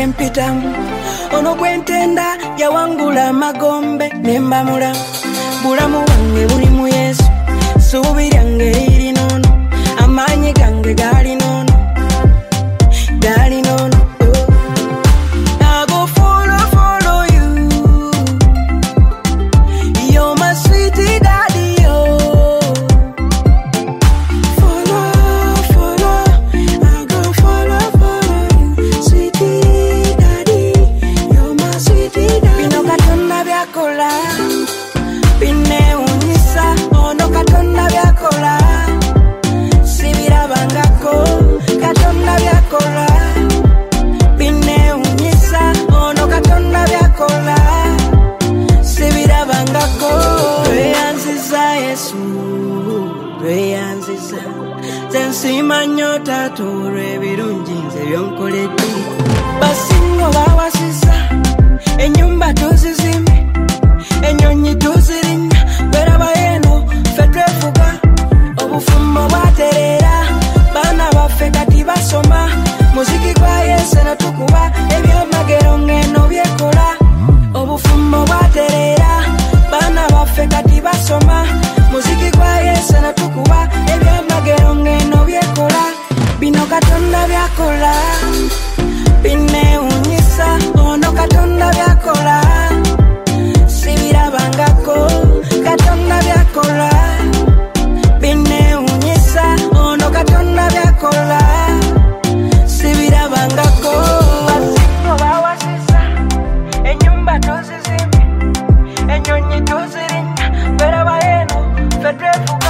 nempitamu ono gwentenda yawangula magombe nemba mulamu bulamu wange buli mu Yesu suubi lyange liri nono amaanyi gange gali nono I go follow you. You're my sweetie daddy, oh. Follow, I go follow you, sweetie daddy. You're my sweetie daddy. Bino katonda byakola, bine unyisa, ono katonda byakola. Sibira bangako, katonda byakola. Bine unyisa, ono katonda byakola. Sibira bangako, tweyanziza Yesu, tweyanziza. Zensima nyota tore birungi nze byonkoledde. Basingo bawasiza, enyumba tuzizimbe, enyonyi tuzirinya, weraba eno ffe twefuga. Obufumbo bwaterera, baana baffe kati basoma. Muziki gwa Yesu natukuba, ebyamagero ngeno byekola. Obufumbo bwaterera, baana baffe kati basoma. Muziki gwa Yesu natukuba, ebyamagero ngeno byekola. Bino katonda byakola, bine unyisa, ono katonda byakola. Sibira bangako, katonda byakola. Bine unyisa, ono katonda byakola. Sibira bangako, basingo bawasiza, enyumba tuzizimbe, enyonyi tuzirinya, weraba eno ffe twefuga.